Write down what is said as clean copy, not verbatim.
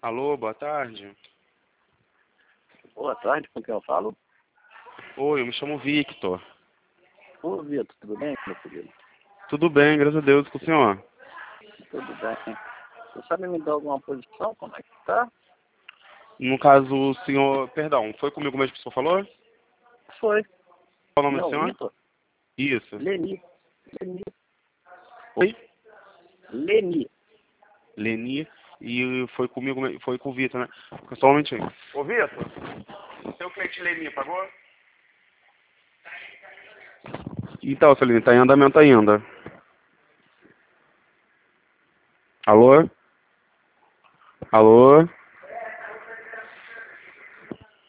Alô, boa tarde. Boa tarde, com quem eu falo? Oi, eu me chamo Victor. Ô, Vitor, tudo bem, meu querido? Tudo bem, graças a Deus, com o senhor? Tudo bem. Você sabe me dar alguma posição? Como é que tá? No caso, o senhor... Perdão, foi comigo mesmo que o senhor falou? Foi. Qual o nome do Não, senhor? Vitor? Isso. Leni. Leni. Oi? Leni. Leni. E foi comigo, foi com o Vitor, né? Só um momentinho. Ô, Vitor, seu cliente Leni pagou? Então, seu Leni, tá em andamento ainda. Alô? Alô?